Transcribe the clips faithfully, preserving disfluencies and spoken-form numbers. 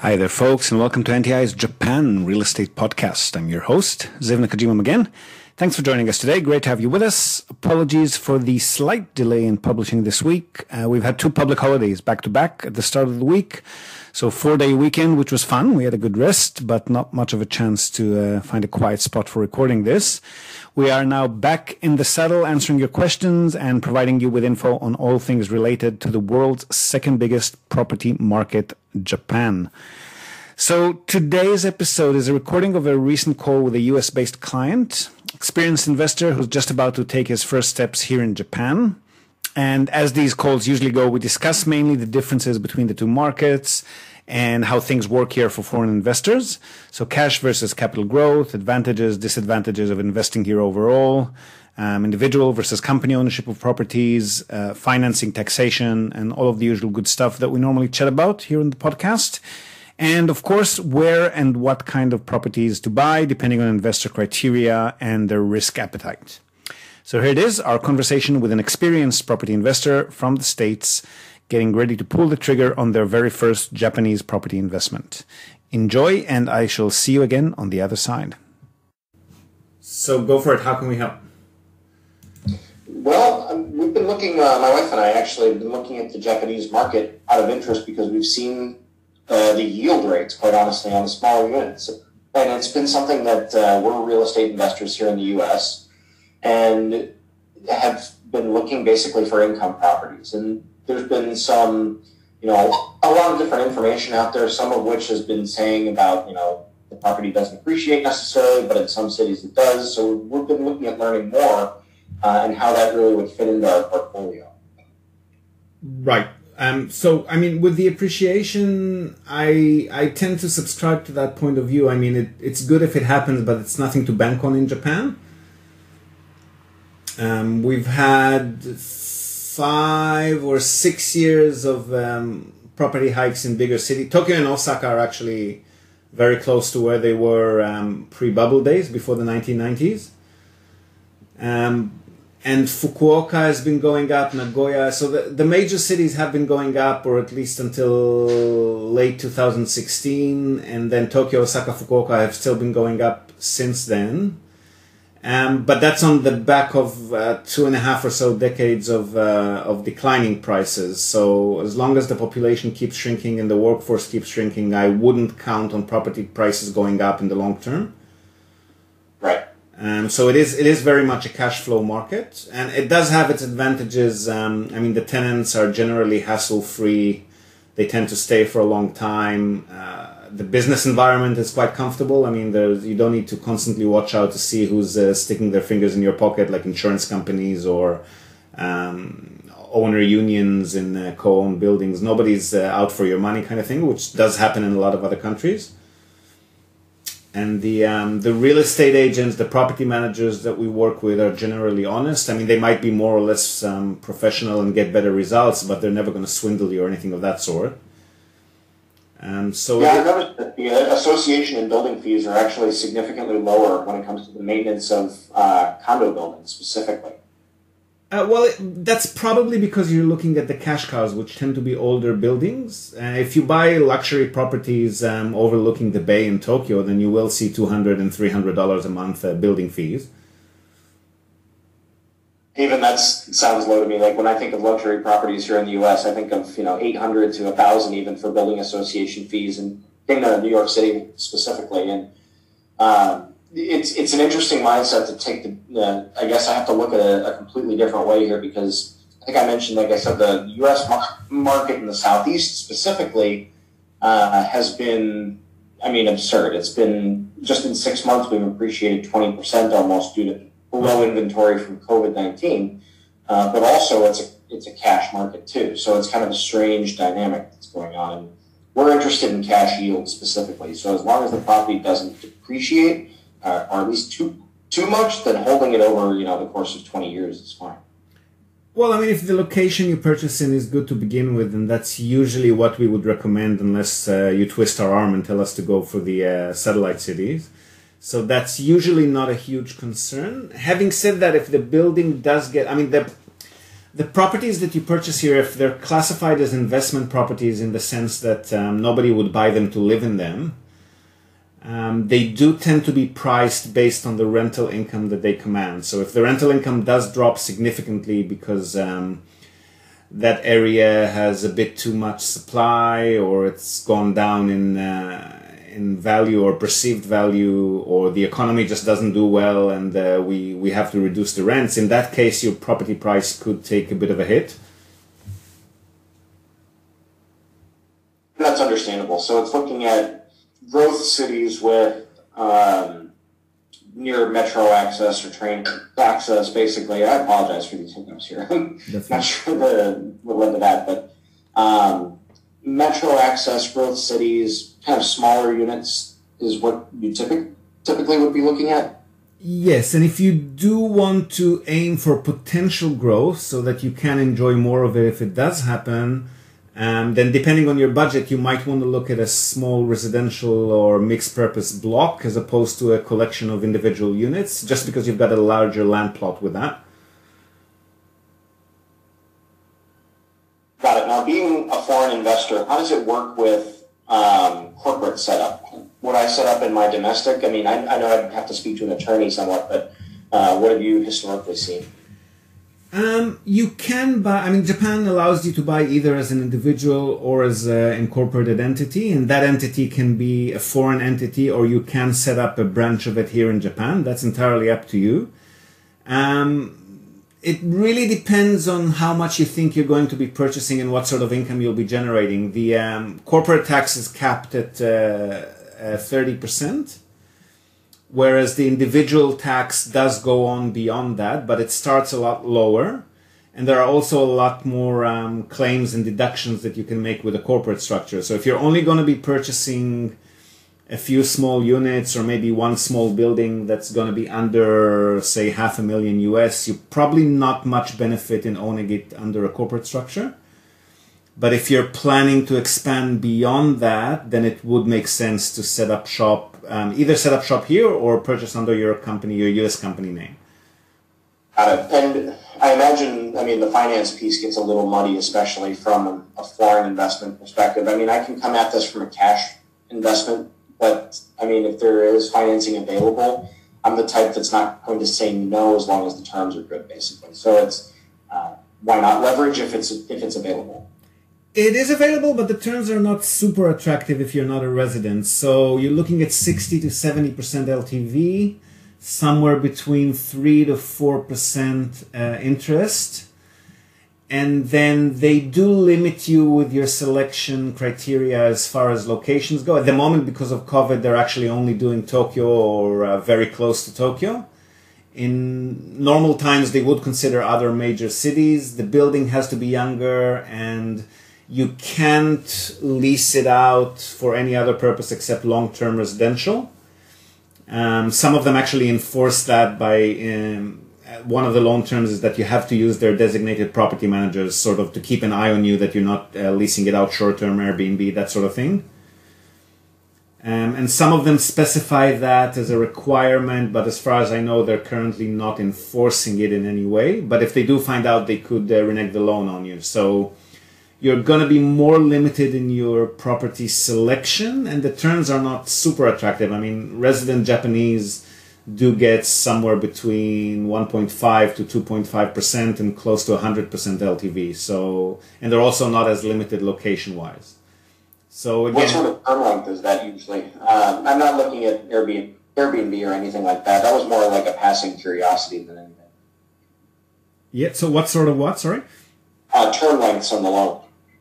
Hi there, folks, and welcome to N T I's Japan Real Estate Podcast. I'm your host, Ziv Nakajima again. Thanks for joining us today. Great to have you with us. Apologies for the slight delay in publishing this week. Uh, we've had two public holidays back-to-back at the start of the week. So four-day weekend, which was fun. We had a good rest, but not much of a chance to uh, find a quiet spot for recording this. We are now back in the saddle, answering your questions and providing you with info on all things related to the world's second biggest property market, Japan. So today's episode is a recording of a recent call with a U S-based client, experienced investor who's just about to take his first steps here in Japan. And as these calls usually go, we discuss mainly the differences between the two markets and how things work here for foreign investors. So cash versus capital growth, advantages, disadvantages of investing here overall, um, individual versus company ownership of properties, uh, financing, taxation, and all of the usual good stuff that we normally chat about here on the podcast. And of course, where and what kind of properties to buy, depending on investor criteria and their risk appetite. So here it is, our conversation with an experienced property investor from the States, getting ready to pull the trigger on their very first Japanese property investment. Enjoy, and I shall see you again on the other side. So go for it. How can we help? Well, um, we've been looking, uh, my wife and I actually have been looking at the Japanese market out of interest because we've seen uh, the yield rates, quite honestly, on the smaller units. And it's been something that uh, we're real estate investors here in the U S and have been looking basically for income properties. And there's been some, you know, a lot of different information out there, some of which has been saying about, you know, the property doesn't appreciate necessarily, but in some cities it does. So we've been looking at learning more uh, and how that really would fit into our portfolio. Right. Um, so, I mean, with the appreciation, I I tend to subscribe to that point of view. I mean, it, it's good if it happens, but it's nothing to bank on in Japan. Um, we've had five or six years of um, property hikes in bigger cities. Tokyo and Osaka are actually very close to where they were um, pre-bubble days, before the nineteen nineties. Um, and Fukuoka has been going up, Nagoya. So the, the major cities have been going up, or at least until late two thousand sixteen. And then Tokyo, Osaka, Fukuoka have still been going up since then. Um, but that's on the back of uh, two and a half or so decades of uh, of declining prices. So as long as the population keeps shrinking and the workforce keeps shrinking, I wouldn't count on property prices going up in the long term. Right. Um, so it is it is very much a cash flow market, and it does have its advantages. Um, I mean, the tenants are generally hassle free; they tend to stay for a long time. Uh, The business environment is quite comfortable. I mean, there's, you don't need to constantly watch out to see who's uh, sticking their fingers in your pocket, like insurance companies or um, owner unions in uh, co-owned buildings. Nobody's uh, out for your money kind of thing, which does happen in a lot of other countries. And the um, the real estate agents, the property managers that we work with are generally honest. I mean, they might be more or less um, professional and get better results, but they're never going to swindle you or anything of that sort. Um, so yeah, I noticed that the association and building fees are actually significantly lower when it comes to the maintenance of uh, condo buildings specifically. Uh, well, it, that's probably because you're looking at the cash cows, which tend to be older buildings. Uh, if you buy luxury properties um, overlooking the bay in Tokyo, then you will see two hundred dollars and three hundred dollars a month uh, building fees. Even that sounds low to me. Like when I think of luxury properties here in the U S, I think of, you know, eight hundred to one thousand even for building association fees, and in uh, New York City specifically. And um, it's it's an interesting mindset to take. The uh, I guess I have to look at a, a completely different way here, because I think I mentioned, like I said, the U S market in the Southeast specifically uh, has been, I mean, absurd. It's been, just in six months, we've appreciated twenty percent almost due to low inventory from COVID nineteen, uh, but also it's a it's a cash market too. So it's kind of a strange dynamic that's going on. And we're interested in cash yield specifically. So as long as the property doesn't depreciate, uh, or at least too too much, then holding it over, you know, the course of twenty years is fine. Well, I mean, if the location you purchase in is good to begin with, then that's usually what we would recommend, unless uh, you twist our arm and tell us to go for the uh, satellite cities. So that's usually not a huge concern. Having said that, if the building does get, I mean, the the properties that you purchase here, if they're classified as investment properties in the sense that um, nobody would buy them to live in them, um, they do tend to be priced based on the rental income that they command. So if the rental income does drop significantly because um, that area has a bit too much supply, or it's gone down in uh, in value or perceived value, or the economy just doesn't do well and uh, we, we have to reduce the rents, in that case your property price could take a bit of a hit. That's understandable. So it's looking at growth cities with um, near metro access or train access, basically. I apologize for these hiccups here. I'm not sure the what led to that, but um, metro access growth cities, kind of smaller units is what you typic- typically would be looking at? Yes, and if you do want to aim for potential growth so that you can enjoy more of it if it does happen, um, then depending on your budget, you might want to look at a small residential or mixed purpose block as opposed to a collection of individual units, just because you've got a larger land plot with that. Got it. Now, being a foreign investor, how does it work with um, corporate setup? Would I set up in my domestic? I mean, I, I know I'd have to speak to an attorney somewhat, but uh, what have you historically seen? Um, you can buy, I mean, Japan allows you to buy either as an individual or as an incorporated entity, and that entity can be a foreign entity, or you can set up a branch of it here in Japan. That's entirely up to you. Um, It really depends on how much you think you're going to be purchasing and what sort of income you'll be generating. The um, corporate tax is capped at uh, uh, thirty percent, whereas the individual tax does go on beyond that, but it starts a lot lower. And there are also a lot more um, claims and deductions that you can make with a corporate structure. So if you're only going to be purchasing a few small units or maybe one small building that's going to be under, say, half a million U S, you probably not much benefit in owning it under a corporate structure. But if you're planning to expand beyond that, then it would make sense to set up shop, um, either set up shop here or purchase under your company, your U S company name. Got it. And I imagine, I mean, the finance piece gets a little muddy, especially from a foreign investment perspective. I mean, I can come at this from a cash investment, but I mean, if there is financing available, I'm the type that's not going to say no as long as the terms are good, basically. So it's uh, why not leverage if it's if it's available? It is available, but the terms are not super attractive if you're not a resident. So you're looking at sixty to seventy percent L T V, somewhere between three to four percent uh, interest. And then they do limit you with your selection criteria as far as locations go. At the moment, because of COVID, they're actually only doing Tokyo or uh, very close to Tokyo. In normal times, they would consider other major cities. The building has to be younger, and you can't lease it out for any other purpose except long-term residential. Um, some of them actually enforce that by... Um, one of the loan terms is that you have to use their designated property managers sort of to keep an eye on you, that you're not uh, leasing it out short-term, Airbnb, that sort of thing. Um, and some of them specify that as a requirement, but as far as I know, they're currently not enforcing it in any way. But if they do find out, they could uh, renege the loan on you. So you're going to be more limited in your property selection, and the terms are not super attractive. I mean, resident Japanese do get somewhere between one point five to two point five percent and close to one hundred percent L T V. So, and they're also not as limited location-wise. So again, what sort of term length is that usually? Um, I'm not looking at Airbnb, Airbnb or anything like that. That was more like a passing curiosity than anything. Yeah. So what sort of what? Sorry. Uh, term lengths on the loan.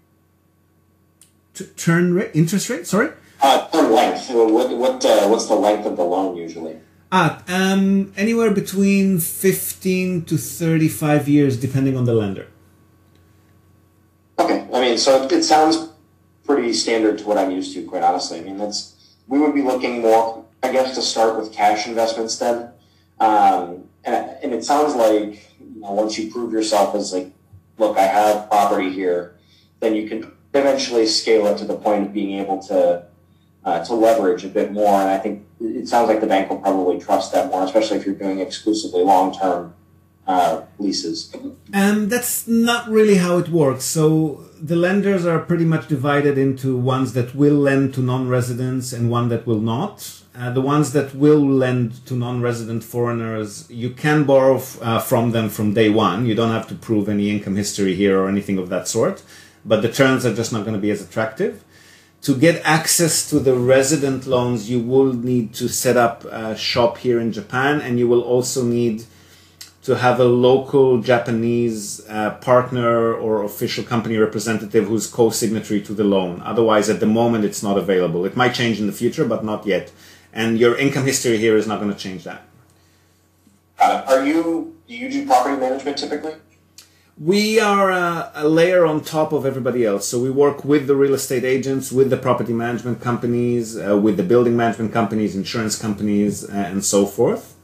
T- turn rate, interest rate. Sorry. Uh, term length. What what uh, what's the length of the loan usually? Ah, um, anywhere between fifteen to thirty-five years, depending on the lender. Okay. I mean, so it, it sounds pretty standard to what I'm used to, quite honestly. I mean, that's, we would be looking more, I guess, to start with cash investments then. Um, and, and it sounds like, you know, once you prove yourself as like, look, I have property here, then you can eventually scale it to the point of being able to, uh, to leverage a bit more. And I think it sounds like the bank will probably trust that more, especially if you're doing exclusively long-term uh, leases? Um, that's not really how it works. So the lenders are pretty much divided into ones that will lend to non-residents and one that will not. Uh, the ones that will lend to non-resident foreigners, you can borrow f- uh, from them from day one. You don't have to prove any income history here or anything of that sort. But the terms are just not going to be as attractive. To get access to the resident loans, you will need to set up a shop here in Japan, and you will also need to have a local Japanese uh, partner or official company representative who's co-signatory to the loan. Otherwise, at the moment, it's not available. It might change in the future, but not yet. And your income history here is not going to change that. Uh, are you, do you do property management typically? We are a, a layer on top of everybody else. So we work with the real estate agents, with the property management companies, uh, with the building management companies, insurance companies, uh, and so forth.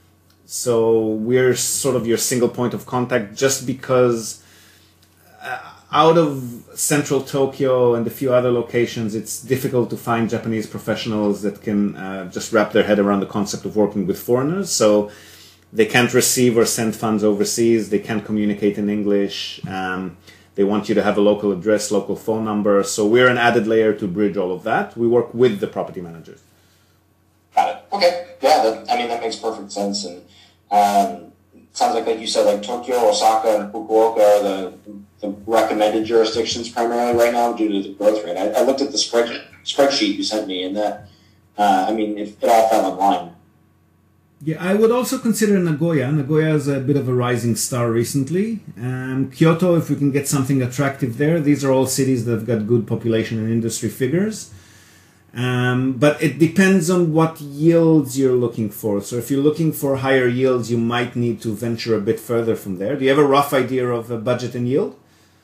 So we're sort of your single point of contact just because uh, out of central Tokyo and a few other locations, it's difficult to find Japanese professionals that can uh, just wrap their head around the concept of working with foreigners. So they can't receive or send funds overseas. They can't communicate in English. Um, they want you to have a local address, local phone number. So we're an added layer to bridge all of that. We work with the property managers. Got it. Okay. Yeah, that, I mean, that makes perfect sense. And um, it sounds like, like you said, like Tokyo, Osaka, and Fukuoka are the, the recommended jurisdictions primarily right now due to the growth rate. I, I looked at the spread, spreadsheet you sent me, and that, uh, I mean, it, it all fell in line. Yeah, I would also consider Nagoya. Nagoya is a bit of a rising star recently. Um, Kyoto, if we can get something attractive there. These are all cities that have got good population and industry figures. Um, but it depends on what yields you're looking for. So if you're looking for higher yields, you might need to venture a bit further from there. Do you have a rough idea of a budget and yield?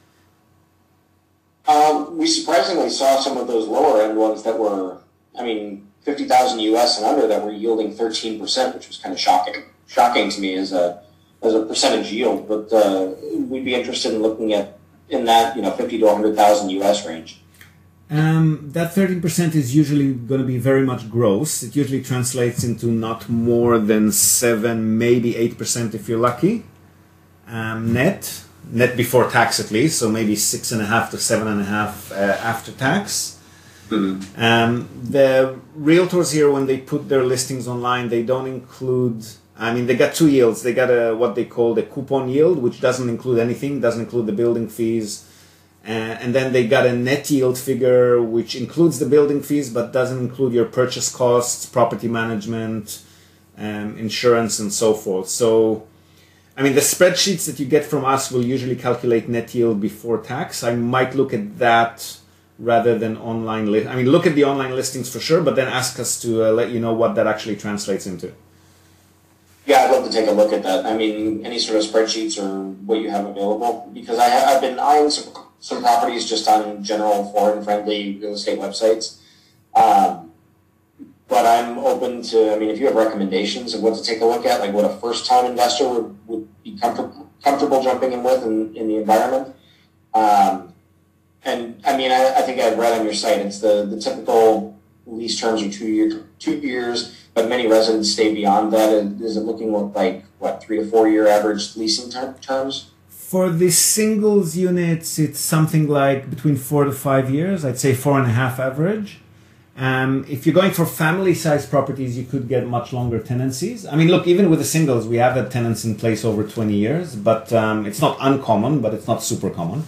Um, we surprisingly saw some of those lower end ones that were, I mean, fifty thousand U S and under that were yielding thirteen percent, which was kind of shocking. Shocking to me as a as a percentage yield, but uh, we'd be interested in looking at in that, you know, fifty to one hundred thousand U S range. Um, that thirteen percent is usually going to be very much gross. It usually translates into not more than seven, maybe eight percent if you're lucky. Um, net, net before tax at least, so maybe six and a half to seven and a half uh, after tax. Mm-hmm. Um, the realtors here, when they put their listings online, they don't include, I mean, they got two yields. They got a what they call the coupon yield, which doesn't include anything, doesn't include the building fees. Uh, and then they got a net yield figure, which includes the building fees, but doesn't include your purchase costs, property management, um, insurance, and so forth. So, I mean, the spreadsheets that you get from us will usually calculate net yield before tax. I might look at that rather than online li- I mean, look at the online listings for sure, but then ask us to uh, let you know what that actually translates into. Yeah, I'd love to take a look at that. I mean, any sort of spreadsheets or what you have available, because I have, I've been eyeing some, some properties just on general foreign-friendly real estate websites. Um, but I'm open to, I mean, if you have recommendations of what to take a look at, like what a first-time investor would, would be comfortable, comfortable jumping in with in, in the environment. Um, And I mean, I, I think I've read on your site, it's the, the typical lease terms are two, year, two years, but many residents stay beyond that. Is it looking like, what, three to four year average leasing ter- terms? For the singles units, it's something like between four to five years. I'd say four and a half average. Um, if you're going for family-sized properties, you could get much longer tenancies. I mean, look, even with the singles, we have had tenants in place over twenty years, but um, it's not uncommon, but it's not super common.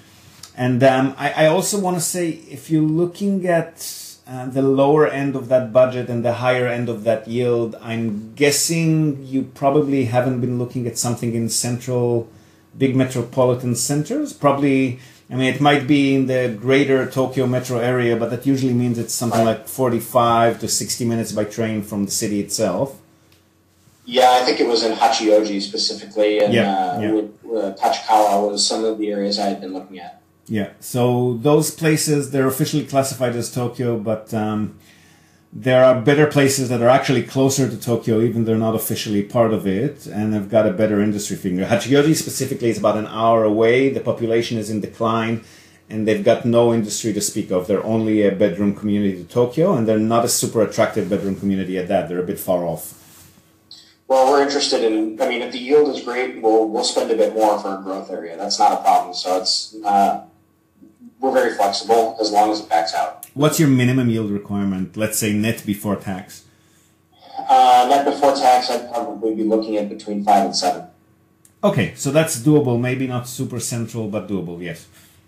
And um, I, I also want to say, if you're looking at uh, the lower end of that budget and the higher end of that yield, I'm guessing you probably haven't been looking at something in central, big metropolitan centers. Probably, I mean, it might be in the greater Tokyo metro area, but that usually means it's something like forty-five to sixty minutes by train from the city itself. Yeah, I think it was in Hachioji specifically, and yeah, uh, yeah. With, uh, Tachikawa was some of the areas I had been looking at. Yeah, so those places, they're officially classified as Tokyo, but um, there are better places that are actually closer to Tokyo, even though they're not officially part of it, and have got a better industry figure. Hachioji specifically is about an hour away, the population is in decline, and they've got no industry to speak of. They're only a bedroom community to Tokyo, and they're not a super attractive bedroom community at that. They're a bit far off. Well, we're interested in, I mean, if the yield is great, we'll, we'll spend a bit more for a growth area. That's not a problem. So it's, uh, we're very flexible as long as it backs out. What's your minimum yield requirement? Let's say net before tax. Uh, net before tax, I'd probably be looking at between five and seven. Okay, so that's doable. Maybe not super central, but doable, yes.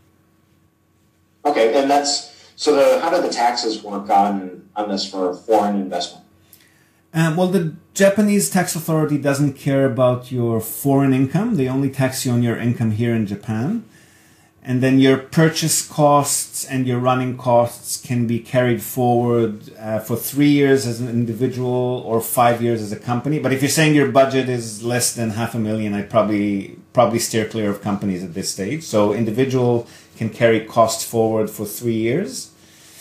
Okay, and that's, so the, how do the taxes work on, on this for foreign investment? Um, well, the Japanese tax authority doesn't care about your foreign income. They only tax you on your income here in Japan. And then your purchase costs and your running costs can be carried forward uh, for three years as an individual or five years as a company. But if you're saying your budget is less than half a million, I'd probably probably steer clear of companies at this stage. So individual can carry costs forward for three years.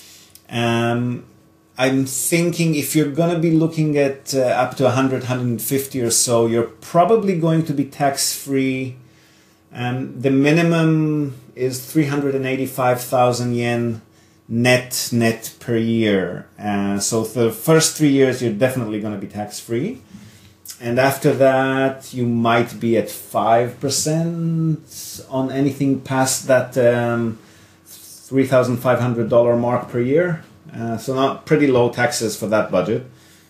Um, I'm thinking if you're going to be looking at uh, up to one hundred, one hundred fifty or so, you're probably going to be tax-free. Um, the minimum is three hundred eighty-five thousand yen net net per year. Uh, so for the first three years, you're definitely going to be tax-free. And after that, you might be at five percent on anything past that um, three thousand five hundred dollars mark per year. Uh, so not pretty low taxes for that budget.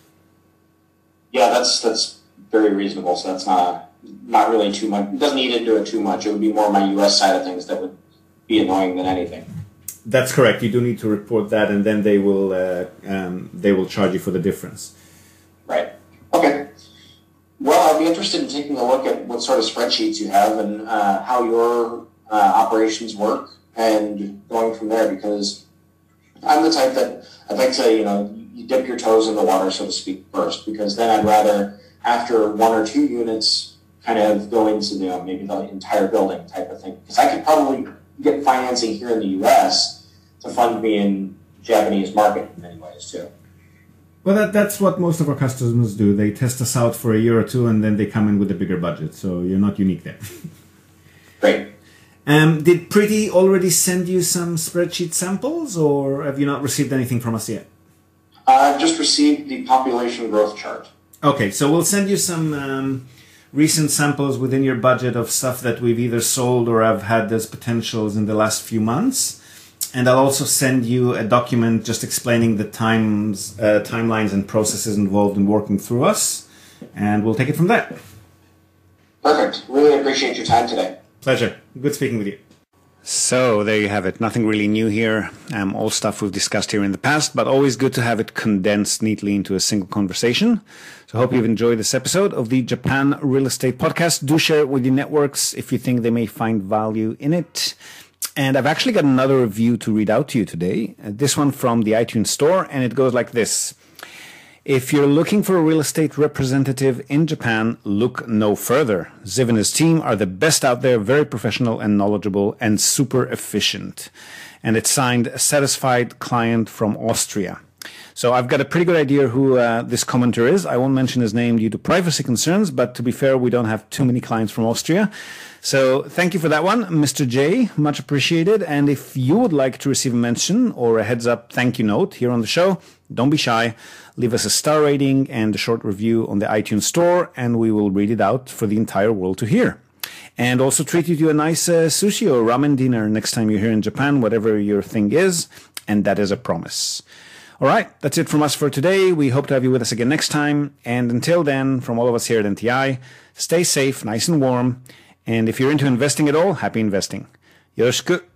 Yeah, that's that's very reasonable. So that's not not really too much. It doesn't need to do it too much. It would be more my U S side of things that would be annoying than anything. That's correct. You do need to report that, and then they will uh, um, they will charge you for the difference. Right. Okay. Well, I'd be interested in taking a look at what sort of spreadsheets you have and uh, how your uh, operations work, and going from there, because I'm the type that I'd like to, you know, you dip your toes in the water, so to speak, first, because then I'd rather, after one or two units, kind of go into, you know, maybe the entire building type of thing. Because I could probably get financing here in the U S to fund me in Japanese market in many ways, too. Well, that, that's what most of our customers do. They test us out for a year or two, and then they come in with a bigger budget. So you're not unique there. Great. Um, did Pretty already send you some spreadsheet samples, or have you not received anything from us yet? Uh, I've just received the population growth chart. Okay, so we'll send you some um, recent samples within your budget of stuff that we've either sold or have had as potentials in the last few months. And I'll also send you a document just explaining the times, uh, timelines and processes involved in working through us. And we'll take it from there. Perfect. Really appreciate your time today. Pleasure. Good speaking with you. So there you have it. Nothing really new here. Um, all stuff we've discussed here in the past, but always good to have it condensed neatly into a single conversation. So I hope you've enjoyed this episode of the Japan Real Estate Podcast. Do share it with your networks if you think they may find value in it. And I've actually got another review to read out to you today. Uh, this one from the iTunes Store, and it goes like this. If you're looking for a real estate representative in Japan, look no further. Ziv and his team are the best out there, very professional and knowledgeable and super efficient. And it's signed a satisfied client from Austria. So I've got a pretty good idea who uh, this commenter is. I won't mention his name due to privacy concerns, but to be fair, we don't have too many clients from Austria. So thank you for that one, Mister J. Much appreciated. And if you would like to receive a mention or a heads up thank you note here on the show, don't be shy. Leave us a star rating and a short review on the iTunes Store, and we will read it out for the entire world to hear. And also treat you to a nice uh, sushi or ramen dinner next time you're here in Japan, whatever your thing is. And that is a promise. All right, that's it from us for today. We hope to have you with us again next time. And until then, from all of us here at N T I, stay safe, nice and warm. And if you're into investing at all, happy investing. Yoroshiku.